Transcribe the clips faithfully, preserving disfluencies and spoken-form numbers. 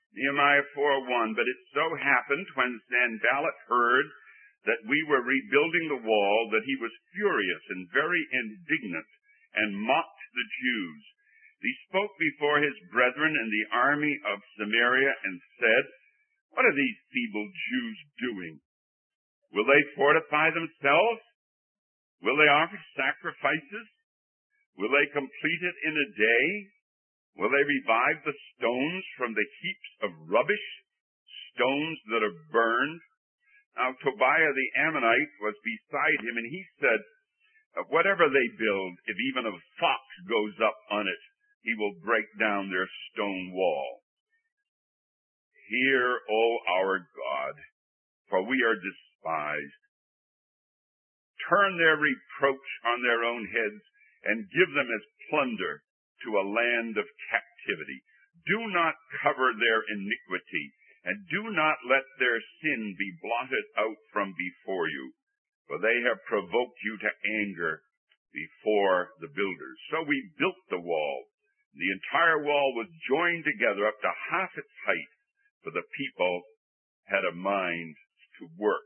Nehemiah four one, but it so happened when Sanballat heard that we were rebuilding the wall that he was furious and very indignant and mocked the Jews. He spoke before his brethren in the army of Samaria and said, "What are these feeble Jews doing? Will they fortify themselves? Will they offer sacrifices? Will they complete it in a day? Will they revive the stones from the heaps of rubbish, stones that are burned?" Now Tobiah the Ammonite was beside him, and he said, "Whatever they build, if even a fox goes up on it, he will break down their stone wall. Hear, O our God, for we are despised. Turn their reproach on their own heads and give them as plunder to a land of captivity. Do not cover their iniquity, and do not let their sin be blotted out from before you, for they have provoked you to anger before the builders." So we built the wall. The entire wall was joined together up to half its height, for the people had a mind to work.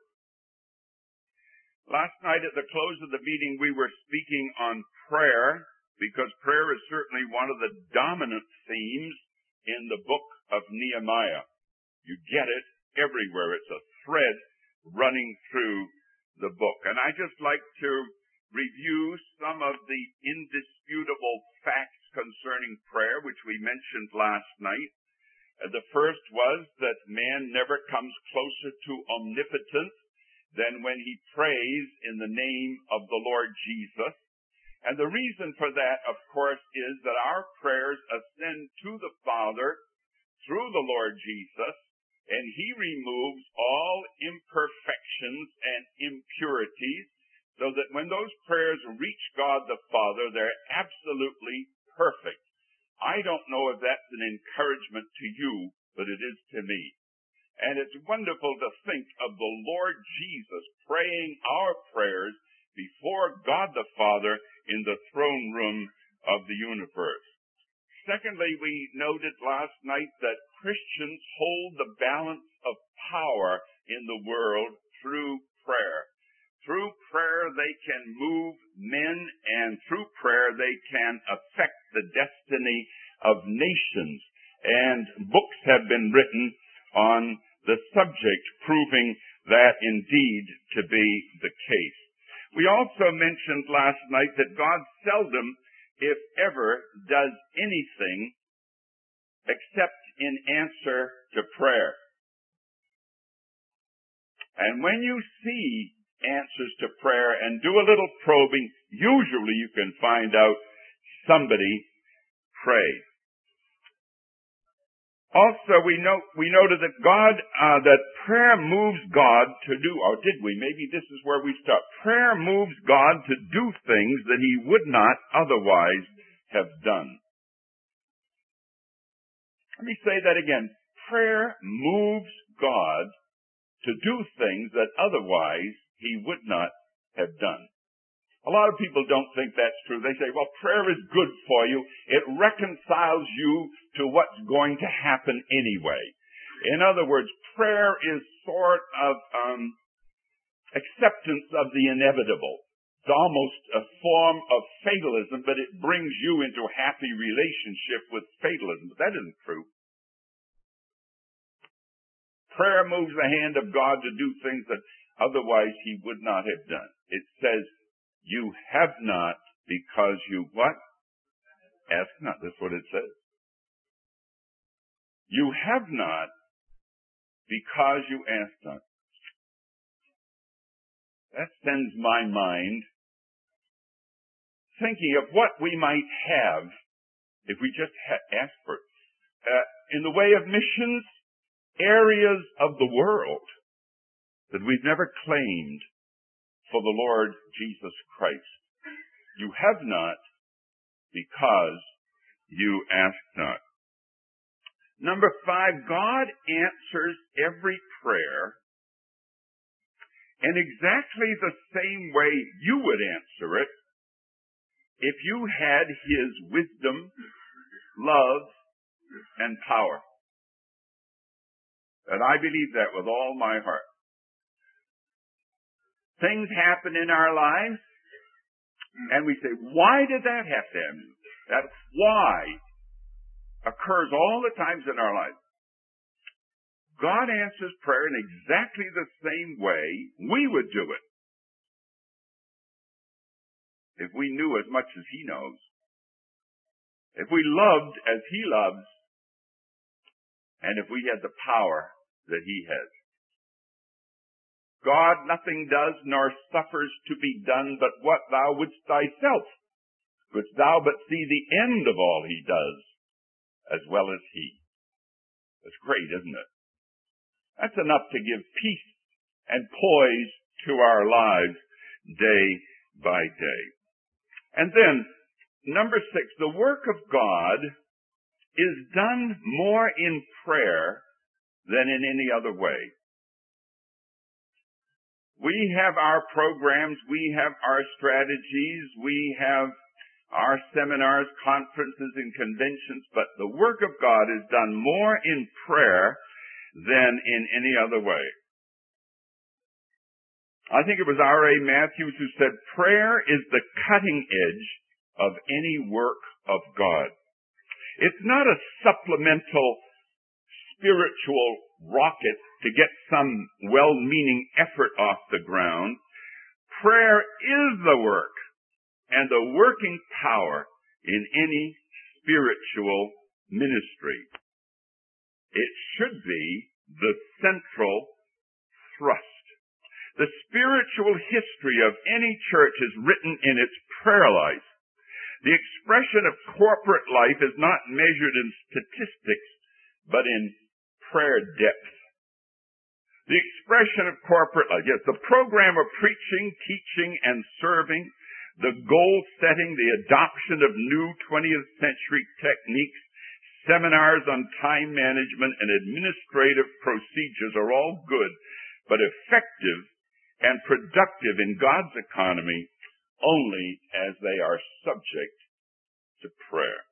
Last night at the close of the meeting, we were speaking on prayer, because prayer is certainly one of the dominant themes in the book of Nehemiah. You get it everywhere. It's a thread running through the book. And I just like to review some of the indisputable facts concerning prayer, which we mentioned last night. Uh, the first was that man never comes closer to omnipotence than when he prays in the name of the Lord Jesus. And the reason for that, of course, is that our prayers ascend to the Father through the Lord Jesus, and he removes all imperfections and impurities, so that when those prayers reach God the Father, they're absolutely perfect. I don't know if that's an encouragement to you, but it is to me. And it's wonderful to think of the Lord Jesus praying our prayers before God the Father in the throne room of the universe. Secondly, we noted last night that Christians hold the balance of power in the world through prayer. Through prayer, they can move men, and through prayer, they can affect the destiny of nations. And books have been written on the subject, proving that indeed to be the case. We also mentioned last night that God seldom, if ever, does anything except in answer to prayer. And when you see answers to prayer and do a little probing, usually you can find out somebody prayed. Also, we note, we noted that God, uh, that prayer moves God to do, or did we? Maybe this is where we stop. Prayer moves God to do things that he would not otherwise have done. Let me say that again. Prayer moves God to do things that otherwise he would not have done. A lot of people don't think that's true. They say, well, prayer is good for you. It reconciles you to what's going to happen anyway. In other words, prayer is sort of um, acceptance of the inevitable. It's almost a form of fatalism, but it brings you into a happy relationship with fatalism. But that isn't true. Prayer moves the hand of God to do things that otherwise he would not have done. It says, you have not because you what? Ask not. That's what it says. You have not because you ask not. That sends my mind thinking of what we might have if we just ha- asked for it. Uh, in the way of missions, areas of the world that we've never claimed for the Lord Jesus Christ. You have not because you ask not. Number five, God answers every prayer in exactly the same way you would answer it if you had his wisdom, love, and power. And I believe that with all my heart. Things happen in our lives, and we say, why did that have to happen? That why occurs all the times in our lives. God answers prayer in exactly the same way we would do it if we knew as much as He knows. If we loved as He loves, and if we had the power that He has. God nothing does nor suffers to be done but what thou wouldst thyself. Wouldst thou but see the end of all He does, as well as He. That's great, isn't it? That's enough to give peace and poise to our lives day by day. And then, number six, the work of God is done more in prayer than in any other way. We have our programs, we have our strategies, we have our seminars, conferences, and conventions, but the work of God is done more in prayer than in any other way. I think it was R A Matthews who said, prayer is the cutting edge of any work of God. It's not a supplemental spiritual rocket to get some well-meaning effort off the ground. Prayer is the work and the working power in any spiritual ministry. It should be the central thrust. The spiritual history of any church is written in its prayer life. The expression of corporate life is not measured in statistics, but in prayer depth. The expression of corporate life, yes, the program of preaching, teaching, and serving, the goal setting, the adoption of new twentieth century techniques, seminars on time management, and administrative procedures are all good, but effective and productive in God's economy only as they are subject to prayer.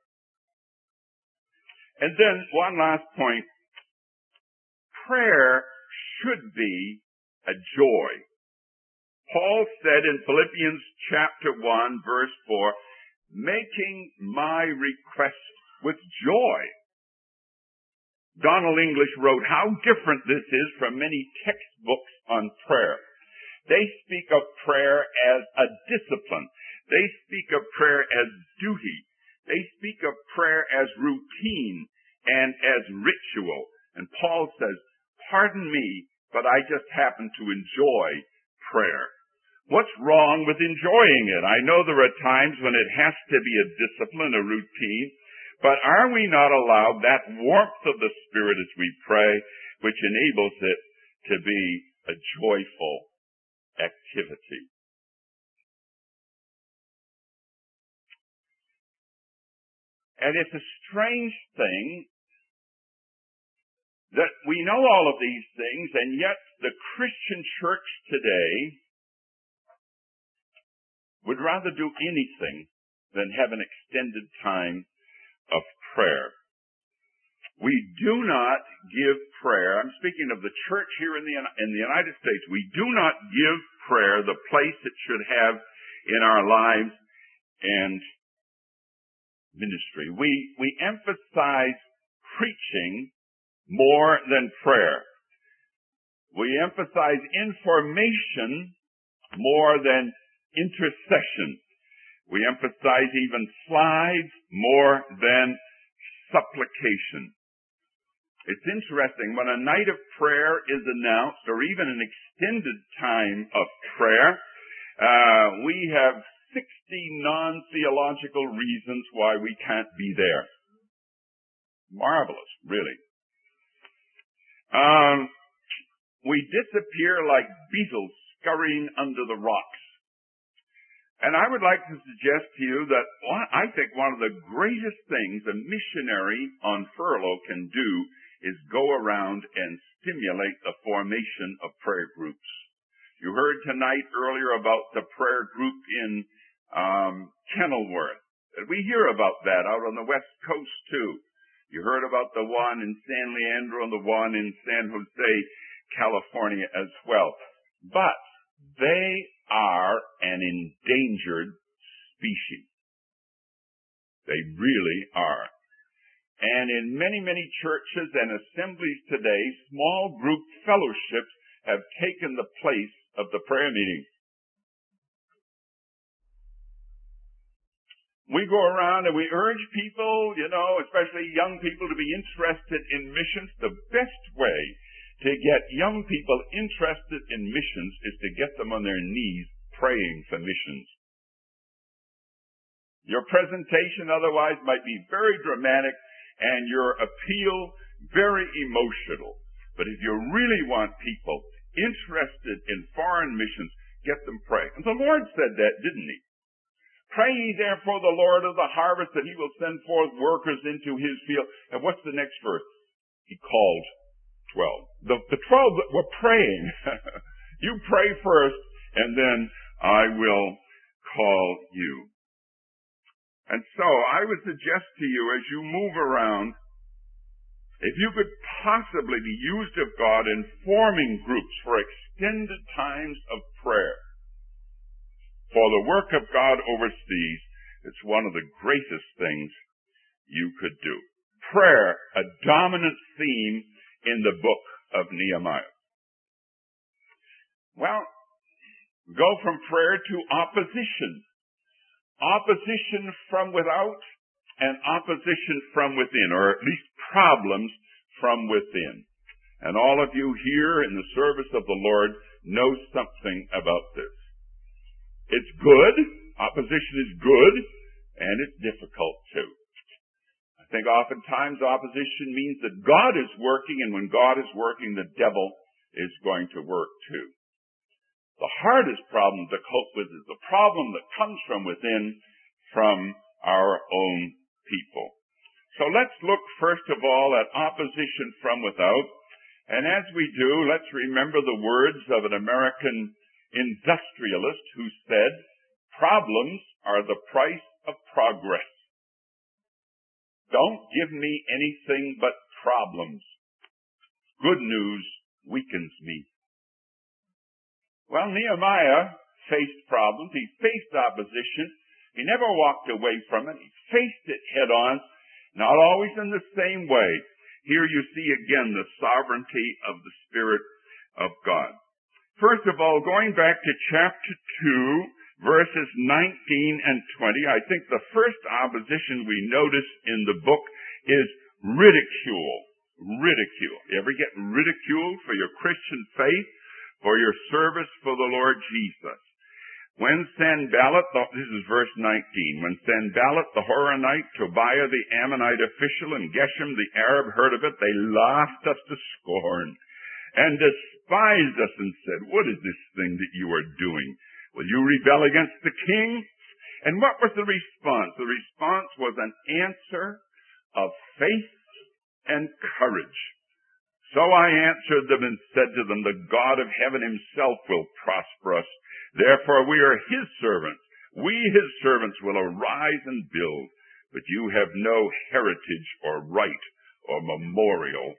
And then one last point. Prayer should be a joy. Paul said in Philippians chapter one, verse four, making my request with joy. Donald English wrote, how different this is from many textbooks on prayer. They speak of prayer as a discipline. They speak of prayer as duty. They speak of prayer as routine and as ritual. And Paul says, pardon me, but I just happen to enjoy prayer. What's wrong with enjoying it? I know there are times when it has to be a discipline, a routine, but are we not allowed that warmth of the Spirit as we pray, which enables it to be a joyful activity? And it's a strange thing that we know all of these things, and yet the Christian church today would rather do anything than have an extended time of prayer. We do not give prayer, I'm speaking of the church here in the, in the United States, we do not give prayer the place it should have in our lives and ministry. We, we emphasize preaching more than prayer. We emphasize information more than intercession. We emphasize even slides more than supplication. It's interesting, when a night of prayer is announced, or even an extended time of prayer, uh, we have sixty non-theological reasons why we can't be there. Marvelous, really. Um, we disappear like beetles scurrying under the rocks. And I would like to suggest to you that one, I think one of the greatest things a missionary on furlough can do is go around and stimulate the formation of prayer groups. You heard tonight earlier about the prayer group in um, Kenilworth. We hear about that out on the West Coast too. You heard about the one in San Leandro and the one in San Jose, California as well. But they are an endangered species. They really are. And in many, many churches and assemblies today, small group fellowships have taken the place of the prayer meeting. We go around and we urge people, you know, especially young people, to be interested in missions. The best way to get young people interested in missions is to get them on their knees praying for missions. Your presentation otherwise might be very dramatic and your appeal very emotional. But if you really want people interested in foreign missions, get them praying. And the Lord said that, didn't he? Pray ye therefore the Lord of the harvest that he will send forth workers into his field. And what's the next verse? He called twelve. The, the twelve that were praying. You pray first, and then I will call you. And so I would suggest to you, as you move around, if you could possibly be used of God in forming groups for extended times of prayer, for the work of God overseas, it's one of the greatest things you could do. Prayer, a dominant theme in the book of Nehemiah. Well, go from prayer to opposition. Opposition from without and opposition from within, or at least problems from within. And all of you here in the service of the Lord know something about this. It's good. Opposition is good, and it's difficult too. I think oftentimes opposition means that God is working, and when God is working, the devil is going to work too. The hardest problem to cope with is the problem that comes from within, from our own people. So let's look first of all at opposition from without. And as we do, let's remember the words of an American industrialist who said, problems are the price of progress. Don't give me anything but problems. Good news weakens me. Well, Nehemiah faced problems. He faced opposition. He never walked away from it. He faced it head on, not always in the same way. Here you see again the sovereignty of the Spirit of God. First of all, going back to chapter two, verses nineteen and twenty, I think the first opposition we notice in the book is ridicule. Ridicule. You ever get ridiculed for your Christian faith, for your service for the Lord Jesus? When Sanballat, this is verse nineteen, when Sanballat the Horonite, Tobiah the Ammonite official, and Geshem the Arab heard of it, they laughed us to scorn and despised us and said, what is this thing that you are doing? Will you rebel against the king? And what was the response? The response was an answer of faith and courage. So I answered them and said to them, the God of heaven himself will prosper us. Therefore we are his servants. We, his servants, will arise and build. But you have no heritage or right or memorial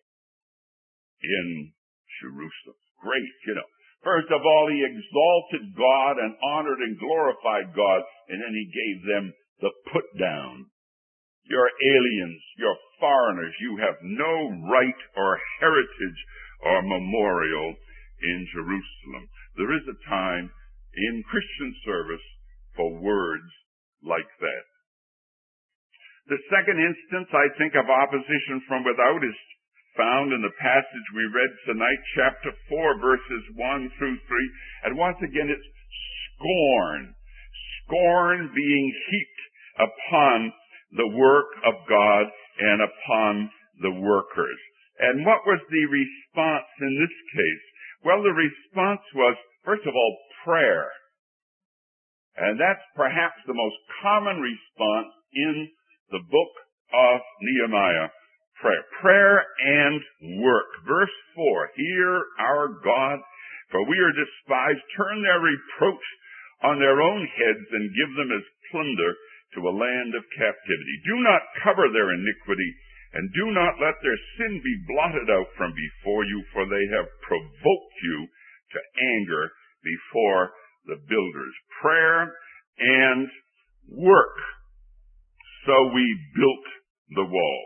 in Jerusalem. Great, you know. First of all, he exalted God and honored and glorified God, and then he gave them the put down. You're aliens, you're foreigners, you have no right or heritage or memorial in Jerusalem. There is a time in Christian service for words like that. The second instance, I think, of opposition from without is found in the passage we read tonight, chapter four, verses one through three. And once again, it's scorn. Scorn being heaped upon the work of God and upon the workers. And what was the response in this case? Well, the response was, first of all, prayer. And that's perhaps the most common response in the book of Nehemiah. Prayer. Prayer and work. Verse four, hear our God, for we are despised. Turn their reproach on their own heads and give them as plunder to a land of captivity. Do not cover their iniquity And do not let their sin be blotted out from before you, for they have provoked you to anger before the builders. Prayer and work. So we built the wall.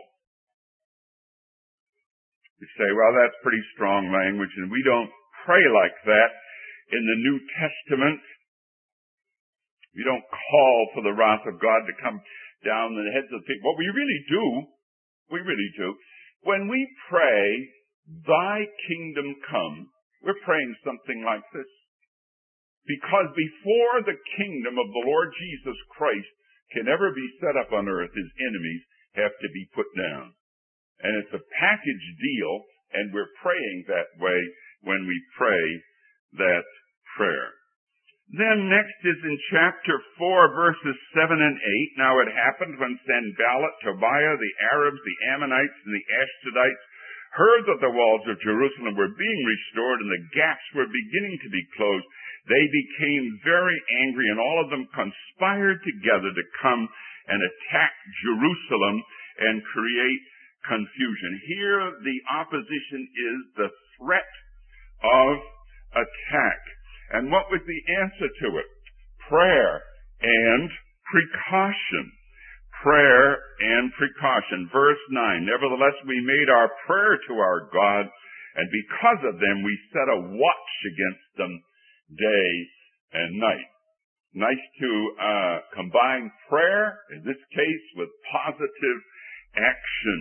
You say, well, that's pretty strong language, and we don't pray like that in the New Testament. We don't call for the wrath of God to come down on the heads of the people. What we really do, we really do, when we pray, thy kingdom come, we're praying something like this. Because before the kingdom of the Lord Jesus Christ can ever be set up on earth, his enemies have to be put down. And it's a package deal, and we're praying that way when we pray that prayer. Then next is in chapter four, verses seven and eight. Now it happened when Sanballat, Tobiah, the Arabs, the Ammonites, and the Ashdodites heard that the walls of Jerusalem were being restored and the gaps were beginning to be closed, they became very angry, and all of them conspired together to come and attack Jerusalem and create confusion. Here the opposition is the threat of attack. And what was the answer to it? Prayer and precaution. Prayer and precaution. Verse nine, nevertheless we made our prayer to our God, and because of them we set a watch against them day and night. Nice to uh, combine prayer, in this case, with positive action.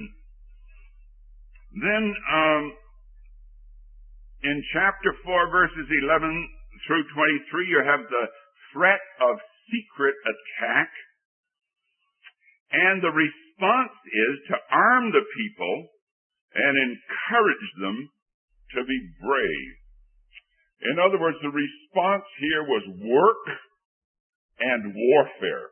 Then um, in chapter four, verses eleven through twenty-three, you have the threat of secret attack. And the response is to arm the people and encourage them to be brave. In other words, the response here was work and warfare.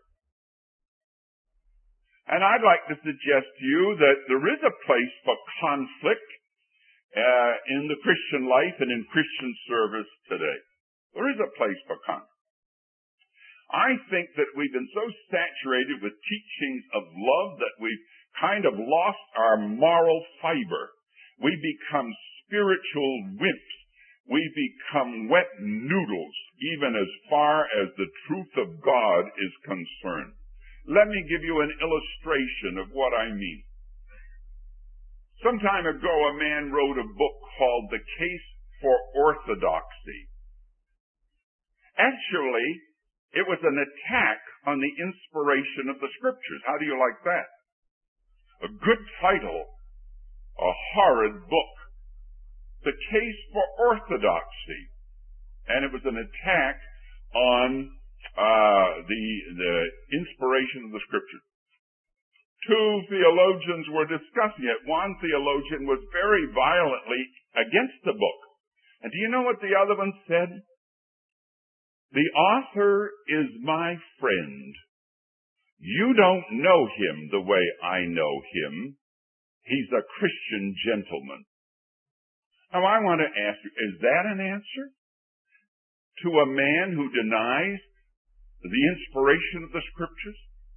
And I'd like to suggest to you that there is a place for conflict uh, in the Christian life and in Christian service today. There is a place for conflict. I think that we've been so saturated with teachings of love that we've kind of lost our moral fiber. We become spiritual wimps. We become wet noodles, even as far as the truth of God is concerned. Let me give you an illustration of what I mean. Some time ago, a man wrote a book called The Case for Orthodoxy. Actually, it was an attack on the inspiration of the Scriptures. How do you like that? A good title, a horrid book. The Case for Orthodoxy. And it was an attack on uh, the, the inspiration of the Scriptures. Two theologians were discussing it. One theologian was very violently against the book. And do you know what the other one said? The author is my friend. You don't know him the way I know him. He's a Christian gentleman. Now I want to ask you, is that an answer to a man who denies the inspiration of the Scriptures?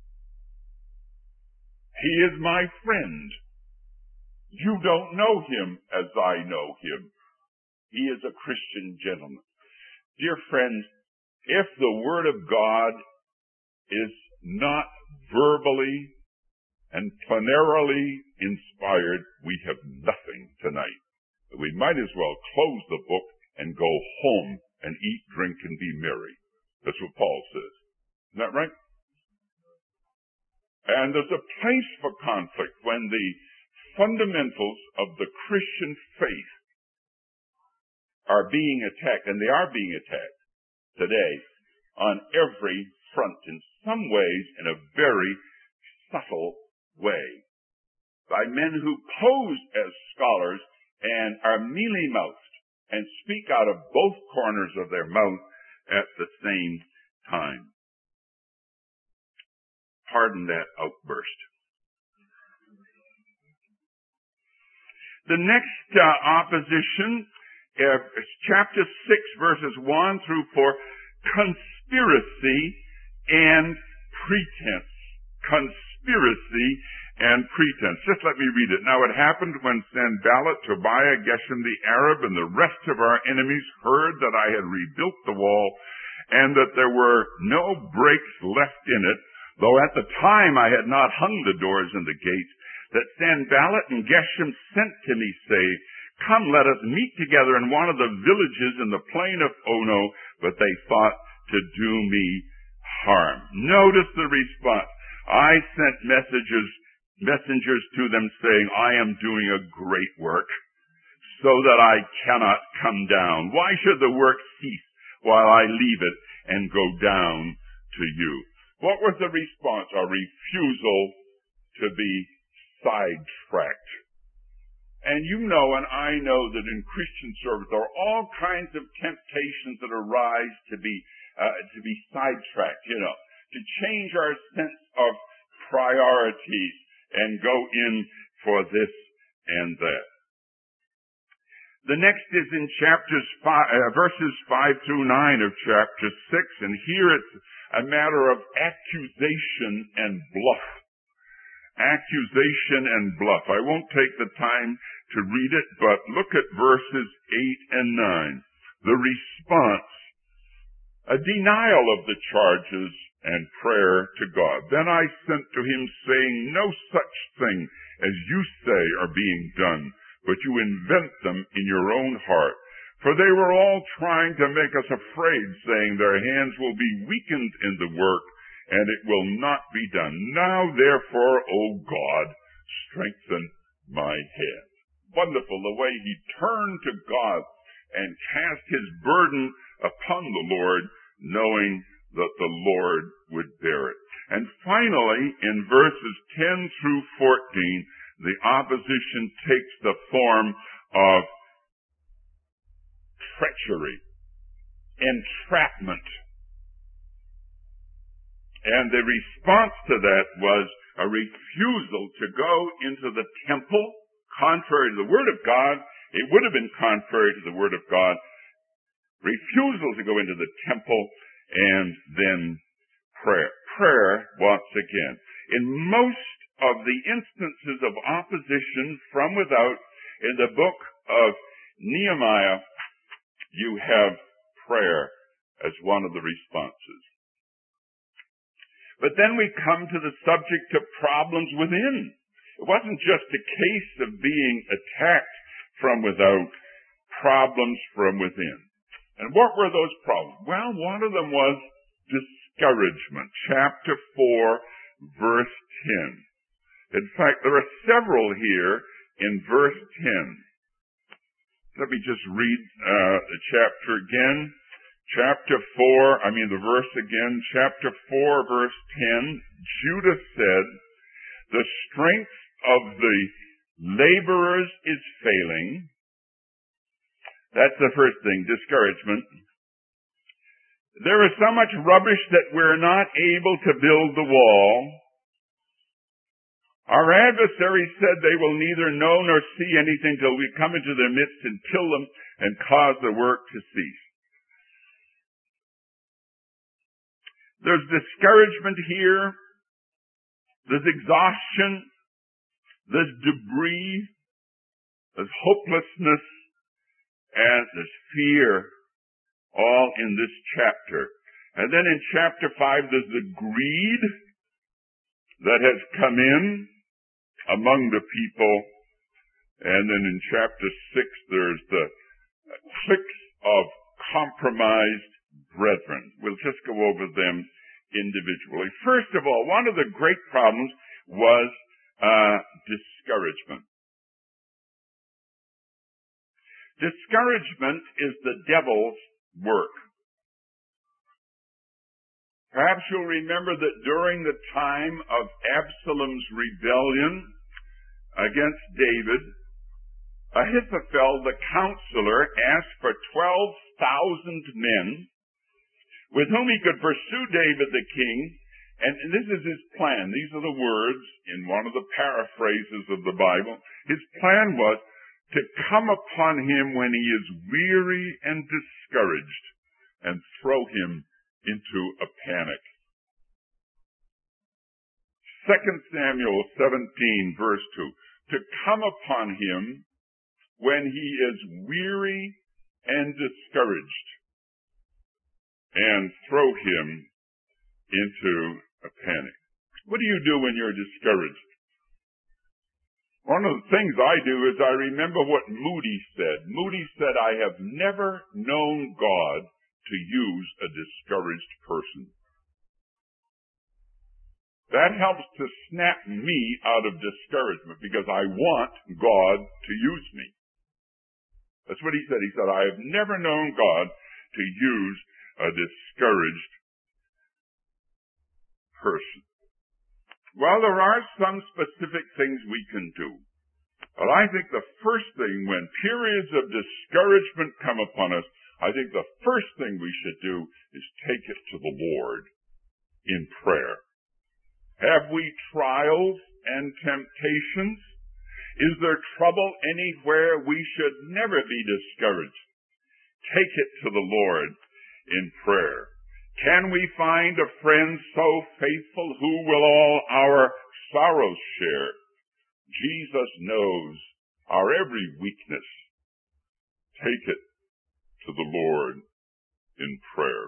He is my friend. You don't know him as I know him. He is a Christian gentleman. Dear friends, if the Word of God is not verbally and plenarily inspired, we have nothing tonight. We might as well close the book and go home and eat, drink, and be merry. That's what Paul says. Isn't that right? And there's a place for conflict when the fundamentals of the Christian faith are being attacked, and they are being attacked today on every front, in some ways in a very subtle way, by men who pose as scholars and are mealy-mouthed and speak out of both corners of their mouth at the same time. Pardon that outburst. The next uh, opposition, uh, chapter six, verses one through four, conspiracy and pretense. Conspiracy and pretense. Just let me read it. Now it happened when Sanballat, Tobiah, Geshem the Arab, and the rest of our enemies heard that I had rebuilt the wall, and that there were no breaks left in it, though at the time I had not hung the doors and the gates, that Sanballat and Geshem sent to me, say, come, let us meet together in one of the villages in the plain of Ono, but they thought to do me harm. Notice the response. I sent messages messengers to them saying, I am doing a great work so that I cannot come down. Why should the work cease while I leave it and go down to you? What was the response? A refusal to be sidetracked. And you know and I know that in Christian service there are all kinds of temptations that arise to be uh, to be sidetracked, you know, to change our sense of priorities and go in for this and that. The next is in chapters five, uh, verses five through nine of chapter six, and here it's a matter of accusation and bluff. Accusation and bluff. I won't take the time to read it, but look at verses eight and nine. The response, a denial of the charges and prayer to God. Then I sent to him saying, no such thing as you say are being done, but you invent them in your own heart. For they were all trying to make us afraid, saying their hands will be weakened in the work, and it will not be done. Now therefore, O God, strengthen my hands. Wonderful the way he turned to God and cast his burden upon the Lord, knowing that the Lord would bear it. And finally, in verses ten through fourteen, the opposition takes the form of treachery, entrapment. And the response to that was a refusal to go into the temple, contrary to the Word of God. It would have been contrary to the Word of God. Refusal to go into the temple, and then prayer. Prayer, once again. In most of the instances of opposition from without in the book of Nehemiah, you have prayer as one of the responses. But then we come to the subject of problems within. It wasn't just a case of being attacked from without, problems from within. And what were those problems? Well, one of them was discouragement. Chapter four, verse ten. In fact, there are several here in verse ten. Let me just read uh, the chapter again. Chapter four, I mean the verse again. Chapter four, verse ten. Judah said, the strength of the laborers is failing. That's the first thing, discouragement. There is so much rubbish that we're not able to build the wall. Our adversaries said they will neither know nor see anything till we come into their midst and kill them and cause the work to cease. There's discouragement here. There's exhaustion. There's debris. There's hopelessness. And there's fear, all in this chapter. And then in chapter five, there's the greed that has come in among the people. And then in chapter six, there's the cliques of compromised brethren. We'll just go over them individually. First of all, one of the great problems was uh, discouragement. Discouragement is the devil's work. Perhaps you'll remember that during the time of Absalom's rebellion against David, Ahithophel, the counselor, asked for twelve thousand men with whom he could pursue David the king. And this is his plan. These are the words in one of the paraphrases of the Bible. His plan was to come upon him when he is weary and discouraged and throw him into a panic. Second Samuel seventeen, verse two. To come upon him when he is weary and discouraged, and throw him into a panic. What do you do when you're discouraged? One of the things I do is I remember what Moody said. Moody said, I have never known God to use a discouraged person. That helps to snap me out of discouragement because I want God to use me. That's what he said. He said, I have never known God to use a discouraged person. Well, there are some specific things we can do. But I think the first thing, when periods of discouragement come upon us, I think the first thing we should do is take it to the Lord in prayer. Have we trials and temptations? Is there trouble anywhere? We should never be discouraged. Take it to the Lord in prayer. Can we find a friend so faithful who will all our sorrows share? Jesus knows our every weakness. Take it to the Lord in prayer.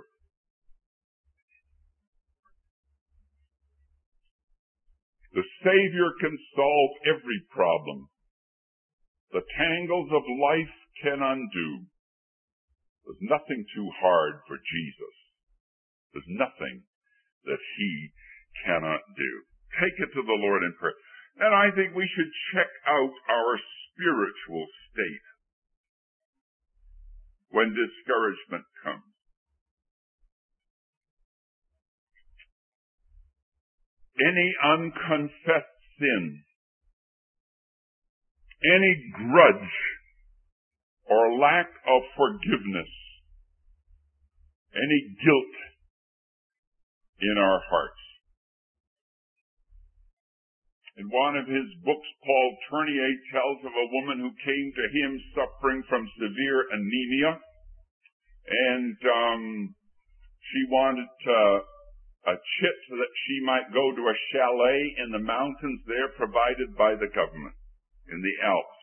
The Savior can solve every problem. The tangles of life can undo. There's nothing too hard for Jesus. There's nothing that he cannot do. Take it to the Lord in prayer. And I think we should check out our spiritual state when discouragement comes. Any unconfessed sin, any grudge or lack of forgiveness, any guilt in our hearts. In one of his books, Paul Tournier tells of a woman who came to him suffering from severe anemia, and um, she wanted uh, a chit so that she might go to a chalet in the mountains there provided by the government in the Alps.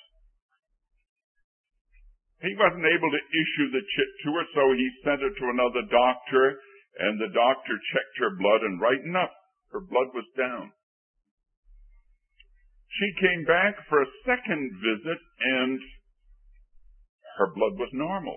He wasn't able to issue the chit to her, so he sent her to another doctor, and the doctor checked her blood, and right enough, her blood was down. She came back for a second visit, and her blood was normal.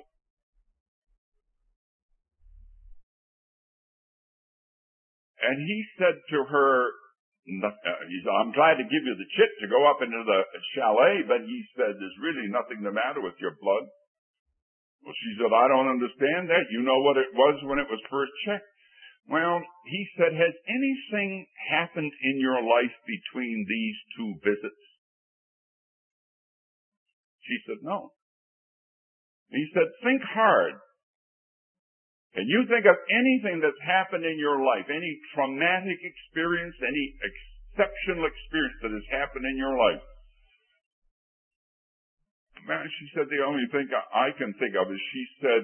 And he said to her, he said, I'm glad to give you the chit to go up into the chalet, but he said, there's really nothing the matter with your blood. Well, she said, I don't understand that. You know what it was when it was first checked. Well, he said, has anything happened in your life between these two visits? She said, no. He said, think hard. Can you think of anything that's happened in your life, any traumatic experience, any exceptional experience that has happened in your life? Man, she said, the only thing I can think of is she said,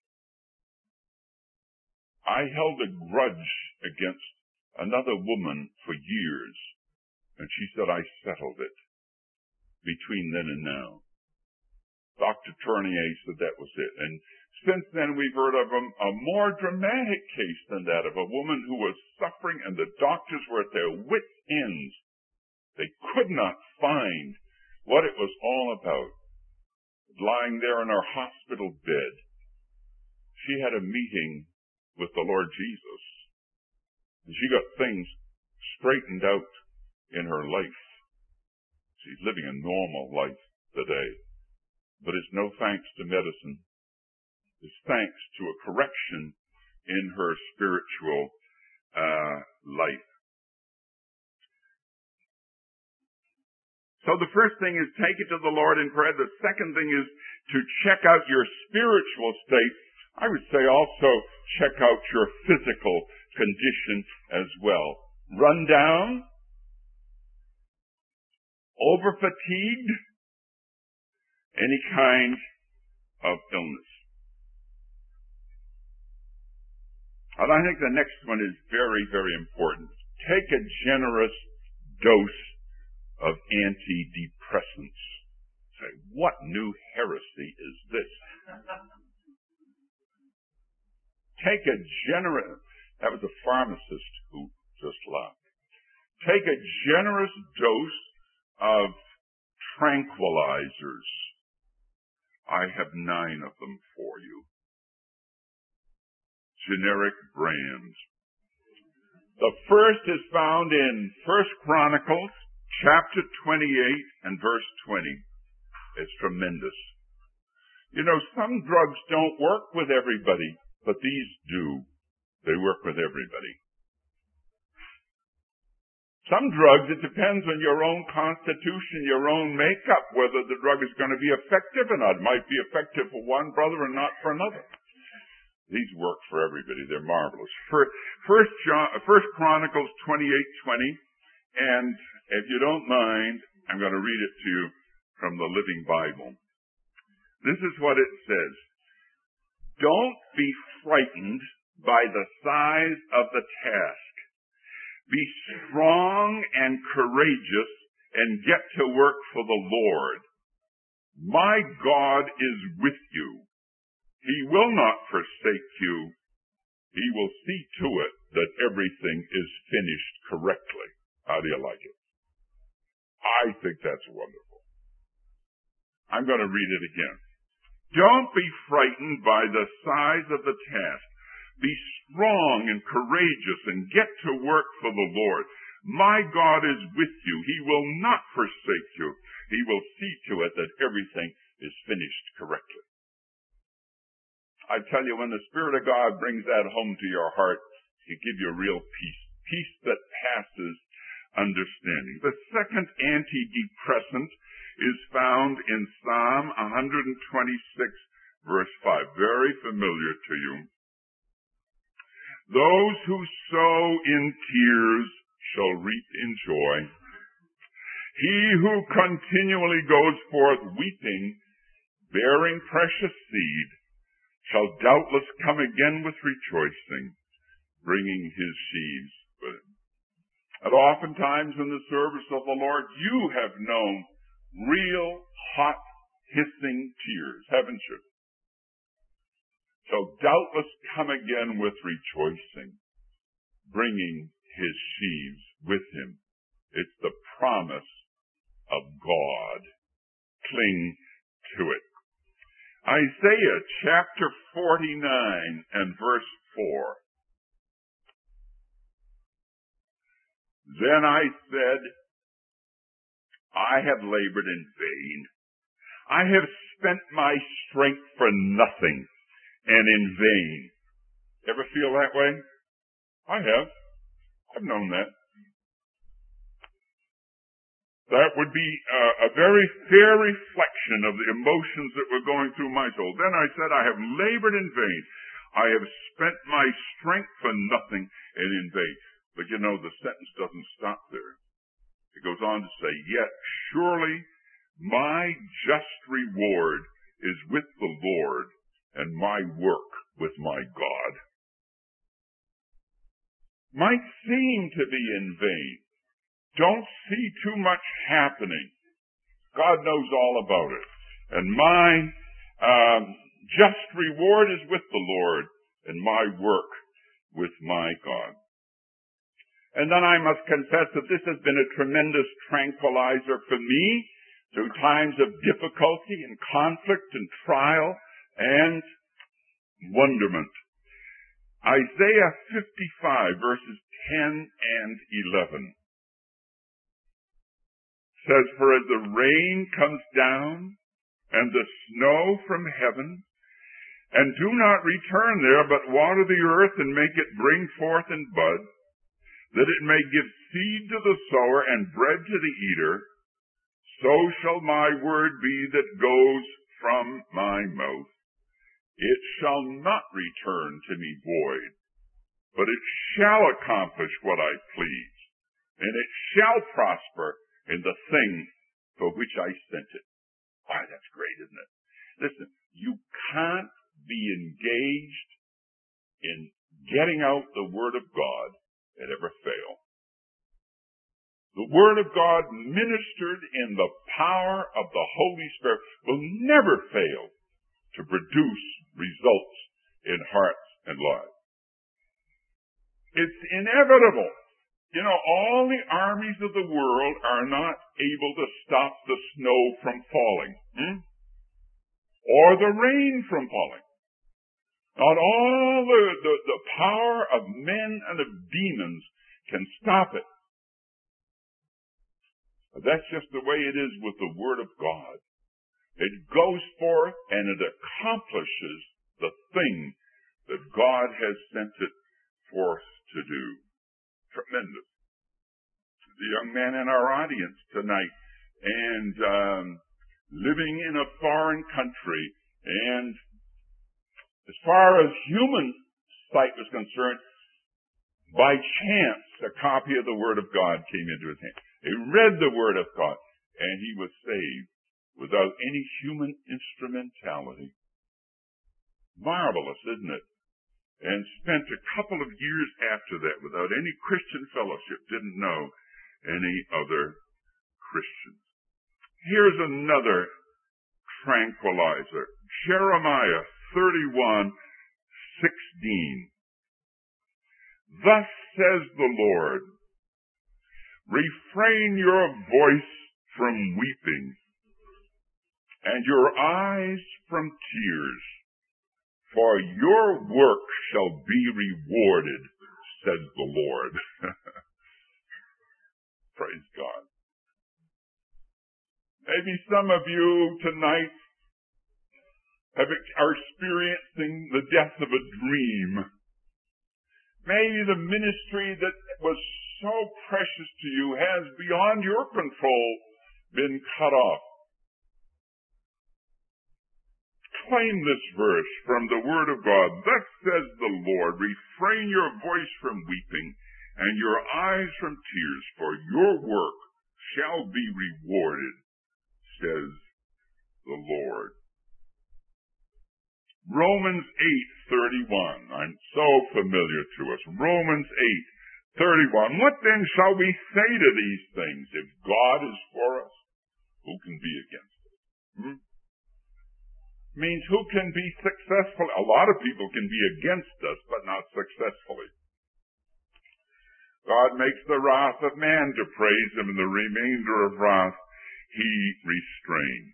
I held a grudge against another woman for years, and she said, I settled it between then and now. Doctor Tournier said that was it. And since then, we've heard of a, a more dramatic case than that, of a woman who was suffering, and the doctors were at their wits' ends. They could not find what it was all about. Lying there in her hospital bed, she had a meeting with the Lord Jesus, and she got things straightened out in her life. She's living a normal life today. But it's no thanks to medicine. It's thanks to a correction in her spiritual uh, life. So the first thing is take it to the Lord in prayer. The second thing is to check out your spiritual state. I would say also check out your physical condition as well. Run down, over-fatigued, any kind of illness. And I think the next one is very, very important. Take a generous dose of antidepressants. Say, what new heresy is this? Take a generous, that was a pharmacist who just laughed. Take a generous dose of tranquilizers. I have nine of them for you. Generic brands. The first is found in First Chronicles, chapter twenty-eight and verse twenty. It's tremendous. You know, some drugs don't work with everybody, but these do. They work with everybody. Some drugs, it depends on your own constitution, your own makeup, whether the drug is going to be effective or not. It might be effective for one brother and not for another. These work for everybody. They're marvelous. First, John, First Chronicles twenty-eight twenty, and if you don't mind, I'm going to read it to you from the Living Bible. This is what it says. Don't be frightened by the size of the task. Be strong and courageous and get to work for the Lord. My God is with you. He will not forsake you. He will see to it that everything is finished correctly. How do you like it? I think that's wonderful. I'm going to read it again. Don't be frightened by the size of the task. Be strong and courageous and get to work for the Lord. My God is with you. He will not forsake you. He will see to it that everything is finished correctly. I tell you, when the Spirit of God brings that home to your heart, He'll give you real peace. Peace that passes understanding. The second antidepressant is found in Psalm one twenty-six, verse five. Very familiar to you. Those who sow in tears shall reap in joy. He who continually goes forth weeping, bearing precious seed, shall doubtless come again with rejoicing, bringing his sheaves with him. And oftentimes in the service of the Lord, you have known real hot, hissing tears, haven't you? Shall doubtless come again with rejoicing, bringing his sheaves with him. It's the promise of God. Cling to it. Isaiah chapter forty-nine and verse four. Then I said, I have labored in vain. I have spent my strength for nothing and in vain. Ever feel that way? I have. I've known that. That would be uh, a very fair reflection of the emotions that were going through my soul. Then I said, I have labored in vain. I have spent my strength for nothing and in vain. But you know, the sentence doesn't stop there. It goes on to say, yet surely my just reward is with the Lord and my work with my God. Might seem to be in vain. Don't see too much happening. God knows all about it. And my um, just reward is with the Lord and my work with my God. And then I must confess that this has been a tremendous tranquilizer for me through times of difficulty and conflict and trial and wonderment. Isaiah fifty-five, verses ten and eleven. Says, for as the rain comes down and the snow from heaven, and do not return there, but water the earth and make it bring forth and bud, that it may give seed to the sower and bread to the eater, so shall my word be that goes from my mouth. It shall not return to me void, but it shall accomplish what I please, and it shall prosper in the thing for which I sent it. Why, that's great, isn't it? Listen, you can't be engaged in getting out the Word of God and ever fail. The Word of God ministered in the power of the Holy Spirit will never fail to produce results in hearts and lives. It's inevitable. You know, all the armies of the world are not able to stop the snow from falling, hmm? or the rain from falling. Not all the, the, the power of men and of demons can stop it. But that's just the way it is with the Word of God. It goes forth and it accomplishes the thing that God has sent it forth to do. Tremendous. The young man in our audience tonight, and um, living in a foreign country, and as far as human sight was concerned, by chance a copy of the Word of God came into his hand. He read the Word of God, and he was saved without any human instrumentality. Marvelous, isn't it? And spent a couple of years after that without any Christian fellowship, didn't know any other Christians. Here's another tranquilizer. Jeremiah thirty-one sixteen. Thus says the Lord, refrain your voice from weeping and your eyes from tears, for your work shall be rewarded, says the Lord. Praise God. Maybe some of you tonight have, are experiencing the death of a dream. Maybe the ministry that was so precious to you has, beyond your control, been cut off. Claim this verse from the Word of God. Thus says the Lord, refrain your voice from weeping and your eyes from tears, for your work shall be rewarded, says the Lord. Romans eight thirty-one. I'm so familiar to us. Romans eight thirty-one. What then shall we say to these things? If God is for us, who can be against us? Hmm? Means who can be successful? A lot of people can be against us, but not successfully. God makes the wrath of man to praise him, and the remainder of wrath he restrains.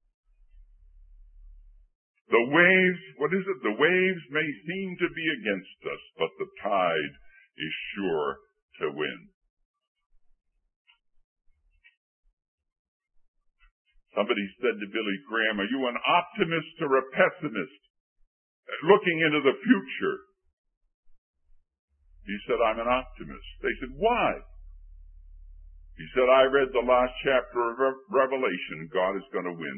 The waves, what is it? The waves may seem to be against us, but the tide is sure to win. Somebody said to Billy Graham, are you an optimist or a pessimist? Looking into the future. He said, I'm an optimist. They said, why? He said, I read the last chapter of Revelation. God is going to win.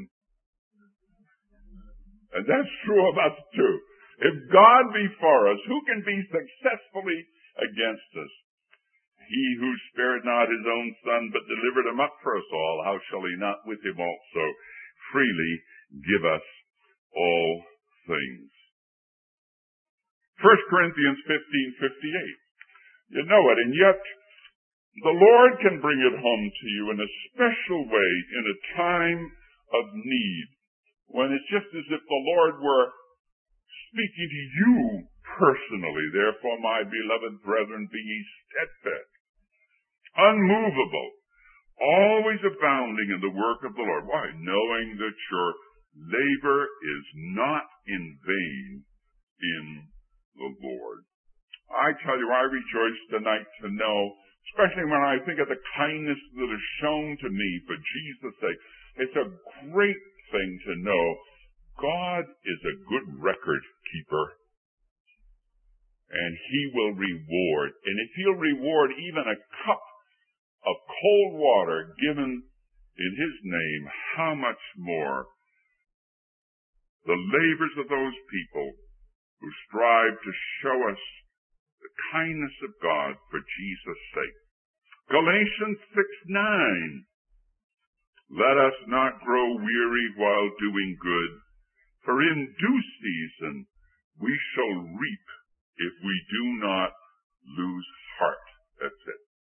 And that's true of us too. If God be for us, who can be successfully against us? He who spared not his own son, but delivered him up for us all, how shall he not with him also freely give us all things? First Corinthians fifteen fifty-eight. You know it, and yet the Lord can bring it home to you in a special way in a time of need, when it's just as if the Lord were speaking to you personally. Therefore, my beloved brethren, be ye steadfast, unmovable, always abounding in the work of the Lord. Why? Knowing that your labor is not in vain in the Lord. I tell you, I rejoice tonight to know, especially when I think of the kindness that is shown to me for Jesus' sake. It's a great thing to know God is a good record keeper, and he will reward. And if he'll reward even a cup of cold water given in his name, how much more the labors of those people who strive to show us the kindness of God for Jesus' sake. Galatians six nine. Let us not grow weary while doing good, for in due season we shall reap if we do not lose heart. That's it.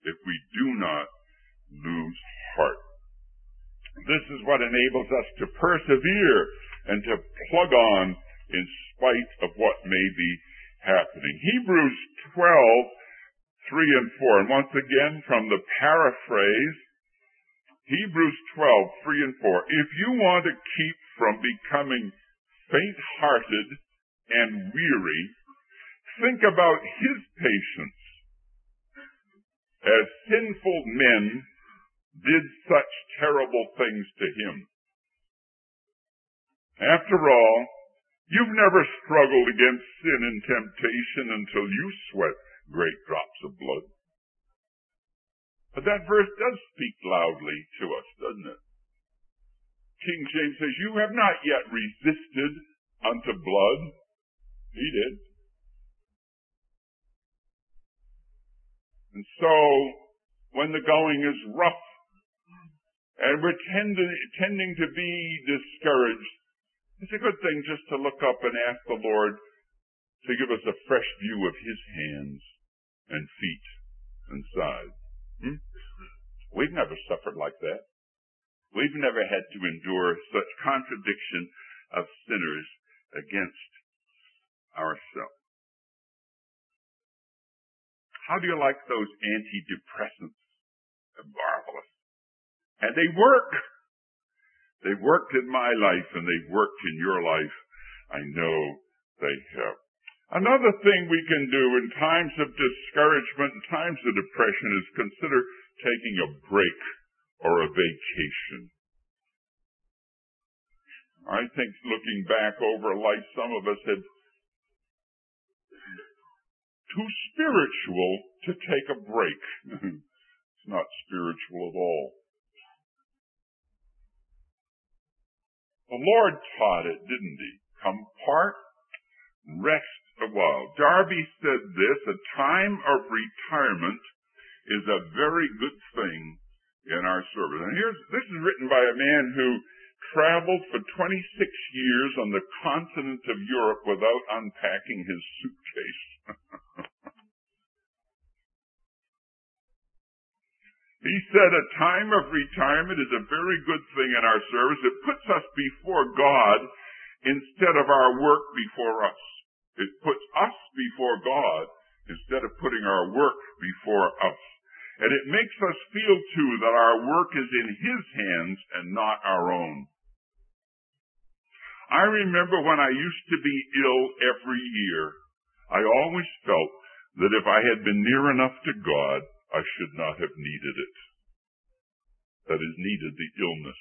if we do not lose heart. This is what enables us to persevere and to plug on in spite of what may be happening. Hebrews twelve, three and four. And once again, from the paraphrase, Hebrews twelve, three and four. If you want to keep from becoming faint-hearted and weary, think about his patience, as sinful men did such terrible things to him. After all, you've never struggled against sin and temptation until you sweat great drops of blood. But that verse does speak loudly to us, doesn't it? King James says, you have not yet resisted unto blood. He did. And so, when the going is rough, and we're tending, tending to be discouraged, it's a good thing just to look up and ask the Lord to give us a fresh view of his hands and feet and sides. Hmm? We've never suffered like that. We've never had to endure such contradiction of sinners against ourselves. How do you like those antidepressants? They're marvelous. And they work. They've worked in my life and they've worked in your life. I know they have. Another thing we can do in times of discouragement and times of depression is consider taking a break or a vacation. I think looking back over life, some of us had too spiritual to take a break. It's not spiritual at all. The Lord taught it, didn't he? Come apart, rest a while. Darby said this, a time of retirement is a very good thing in our service. And here's, this is written by a man who traveled for twenty-six years on the continent of Europe without unpacking his suitcase. He said a time of retirement is a very good thing in our service. It puts us before God instead of our work before us. It puts us before God instead of putting our work before us. And it makes us feel, too, that our work is in his hands and not our own. I remember when I used to be ill every year, I always felt that if I had been near enough to God, I should not have needed it. That is, needed the illness.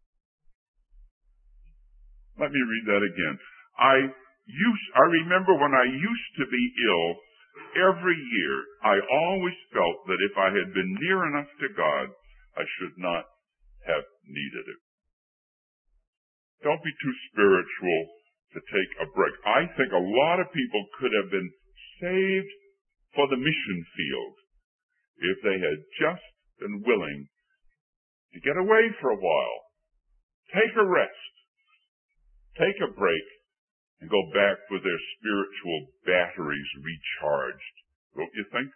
Let me read that again. I used, I remember when I used to be ill, every year, I always felt that if I had been near enough to God, I should not have needed it. Don't be too spiritual to take a break. I think a lot of people could have been saved for the mission field if they had just been willing to get away for a while, take a rest, take a break, and go back with their spiritual batteries recharged. Don't you think?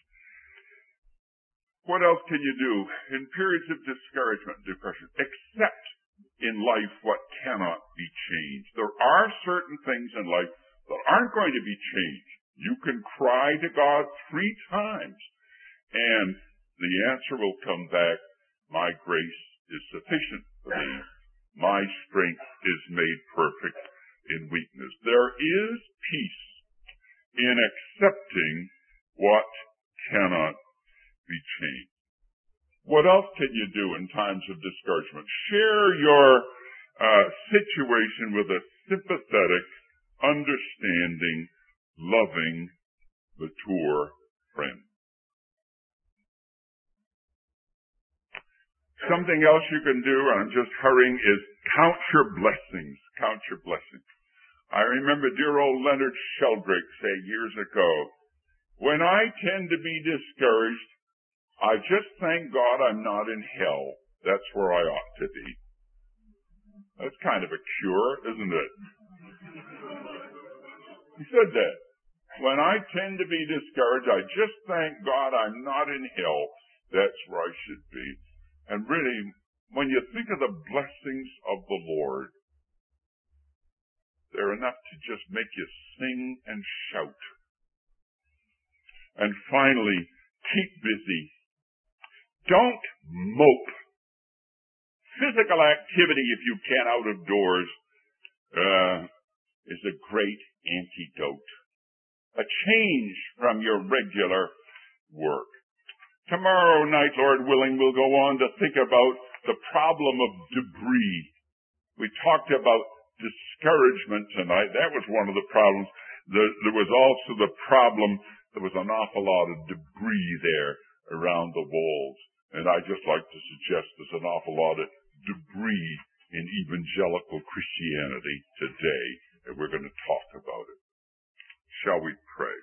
What else can you do in periods of discouragement and depression? Accept in life what cannot be changed. There are certain things in life that aren't going to be changed. You can cry to God three times, and the answer will come back, my grace is sufficient for thee. My strength is made perfect in weakness. There is peace in accepting what cannot be changed. What else can you do in times of discouragement? Share your uh, situation with a sympathetic, understanding, loving, mature friend. Something else you can do, and I'm just hurrying, is count your blessings. Count your blessings. I remember dear old Leonard Sheldrake say years ago, when I tend to be discouraged, I just thank God I'm not in hell. That's where I ought to be. That's kind of a cure, isn't it? He said that. When I tend to be discouraged, I just thank God I'm not in hell. That's where I should be. And really, when you think of the blessings of the Lord, they're enough to just make you sing and shout. And finally, keep busy. Don't mope. Physical activity, if you can, out of doors, uh, is a great antidote. A change from your regular work. Tomorrow night, Lord willing, we'll go on to think about the problem of debris. We talked about discouragement tonight. That was one of the problems. There, there was also the problem, there was an awful lot of debris there around the walls. And I just like to suggest there's an awful lot of debris in evangelical Christianity today, and we're going to talk about it. Shall we pray?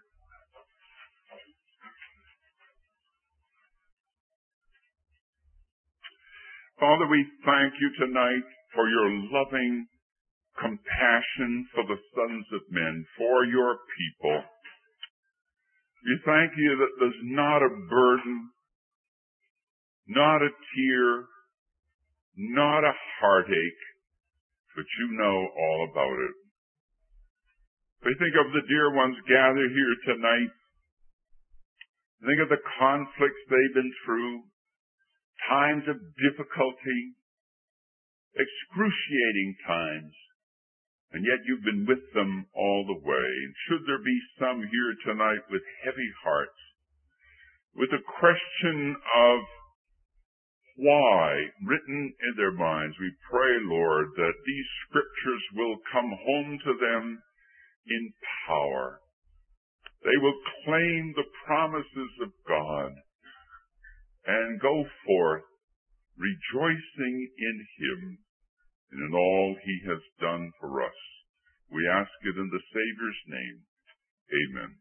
Father, we thank you tonight for your loving compassion for the sons of men, for your people. We thank you that there's not a burden, not a tear, not a heartache, but you know all about it. We think of the dear ones gathered here tonight. Think of the conflicts they've been through, times of difficulty, excruciating times, and yet you've been with them all the way. And should there be some here tonight with heavy hearts, with a question of why written in their minds, we pray, Lord, that these scriptures will come home to them in power. They will claim the promises of God and go forth rejoicing in him and in all he has done for us. We ask it in the Savior's name. Amen.